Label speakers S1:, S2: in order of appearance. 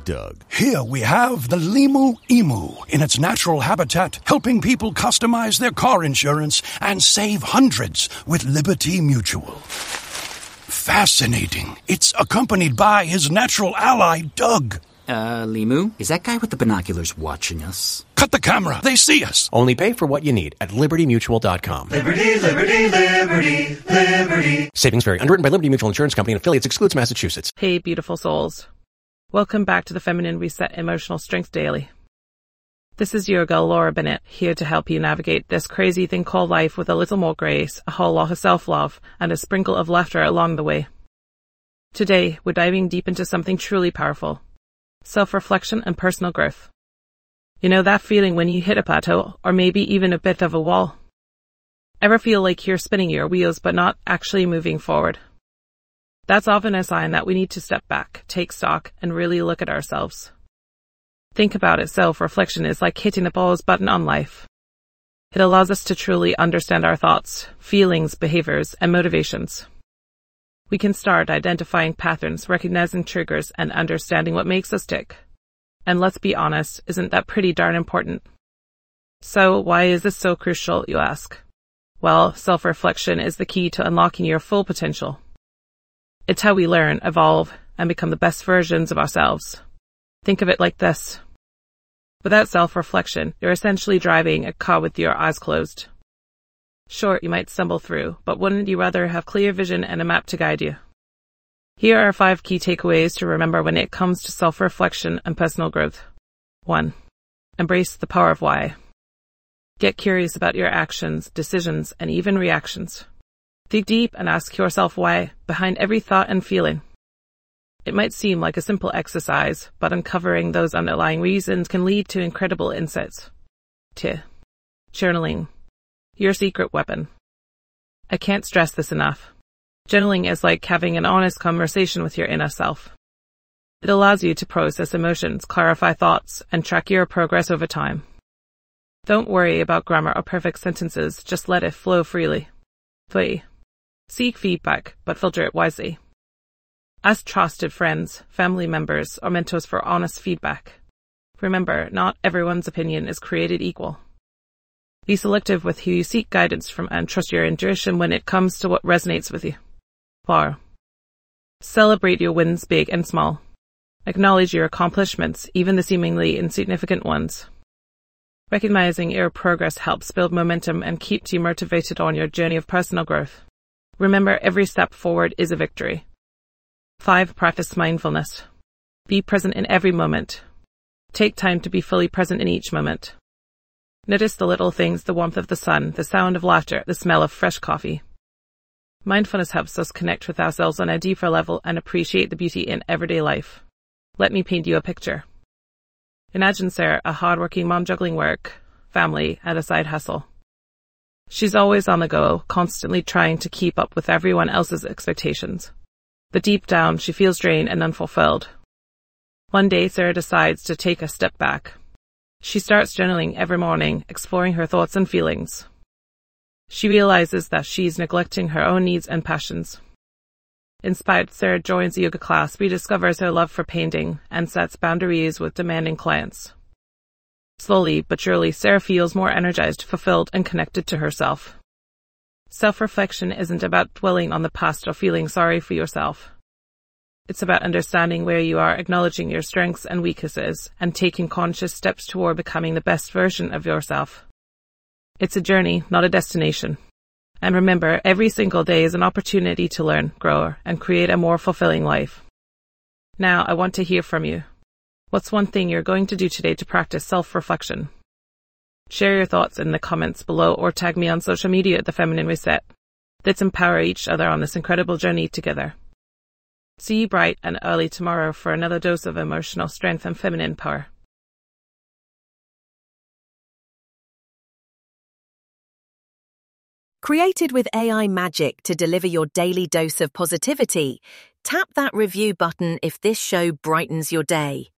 S1: Doug.
S2: Here we have the Limu Emu in its natural habitat, helping people customize their car insurance and save hundreds with Liberty Mutual. Fascinating. It's accompanied by his natural ally, Doug.
S3: Limu? Is that guy with the binoculars watching us?
S2: Cut the camera. They see us.
S4: Only pay for what you need at LibertyMutual.com.
S5: Liberty, liberty, liberty, liberty.
S4: Savings vary. Underwritten by Liberty Mutual Insurance Company and affiliates. Excludes Massachusetts.
S6: Hey, beautiful souls. Welcome back to the Feminine Reset Emotional Strength Daily. This is your girl, Laura Bennett, here to help you navigate this crazy thing called life with a little more grace, a whole lot of self-love, and a sprinkle of laughter along the way. Today, we're diving deep into something truly powerful. Self-reflection and personal growth. You know that feeling when you hit a plateau, or maybe even a bit of a wall? Ever feel like you're spinning your wheels but not actually moving forward? That's often a sign that we need to step back, take stock, and really look at ourselves. Think about it, self-reflection is like hitting the pause button on life. It allows us to truly understand our thoughts, feelings, behaviors, and motivations. We can start identifying patterns, recognizing triggers, and understanding what makes us tick. And let's be honest, isn't that pretty darn important? So why is this so crucial, you ask? Well, self-reflection is the key to unlocking your full potential. It's how we learn, evolve, and become the best versions of ourselves. Think of it like this. Without self-reflection, you're essentially driving a car with your eyes closed. Sure, you might stumble through, but wouldn't you rather have clear vision and a map to guide you? Here are 5 key takeaways to remember when it comes to self-reflection and personal growth. 1. Embrace the power of why. Get curious about your actions, decisions, and even reactions. Dig deep and ask yourself why behind every thought and feeling. It might seem like a simple exercise, but uncovering those underlying reasons can lead to incredible insights. 2. Journaling. Your secret weapon. I can't stress this enough. Journaling is like having an honest conversation with your inner self. It allows you to process emotions, clarify thoughts, and track your progress over time. Don't worry about grammar or perfect sentences, just let it flow freely. 3. Seek feedback, but filter it wisely. Ask trusted friends, family members, or mentors for honest feedback. Remember, not everyone's opinion is created equal. Be selective with who you seek guidance from and trust your intuition when it comes to what resonates with you. 4. Celebrate your wins, big and small. Acknowledge your accomplishments, even the seemingly insignificant ones. Recognizing your progress helps build momentum and keeps you motivated on your journey of personal growth. Remember, every step forward is a victory. 5. Practice mindfulness. Be present in every moment. Take time to be fully present in each moment. Notice the little things, the warmth of the sun, the sound of laughter, the smell of fresh coffee. Mindfulness helps us connect with ourselves on a deeper level and appreciate the beauty in everyday life. Let me paint you a picture. Imagine Sarah, a hard-working mom juggling work, family, and a side hustle. She's always on the go, constantly trying to keep up with everyone else's expectations. But deep down, she feels drained and unfulfilled. One day, Sarah decides to take a step back. She starts journaling every morning, exploring her thoughts and feelings. She realizes that she's neglecting her own needs and passions. Inspired, Sarah joins a yoga class, rediscovers her love for painting, and sets boundaries with demanding clients. Slowly but surely, Sarah feels more energized, fulfilled, and connected to herself. Self-reflection isn't about dwelling on the past or feeling sorry for yourself. It's about understanding where you are, acknowledging your strengths and weaknesses, and taking conscious steps toward becoming the best version of yourself. It's a journey, not a destination. And remember, every single day is an opportunity to learn, grow, and create a more fulfilling life. Now, I want to hear from you. What's one thing you're going to do today to practice self-reflection? Share your thoughts in the comments below or tag me on social media at The Feminine Reset. Let's empower each other on this incredible journey together. See you bright and early tomorrow for another dose of emotional strength and feminine power.
S7: Created with AI magic to deliver your daily dose of positivity, tap that review button if this show brightens your day.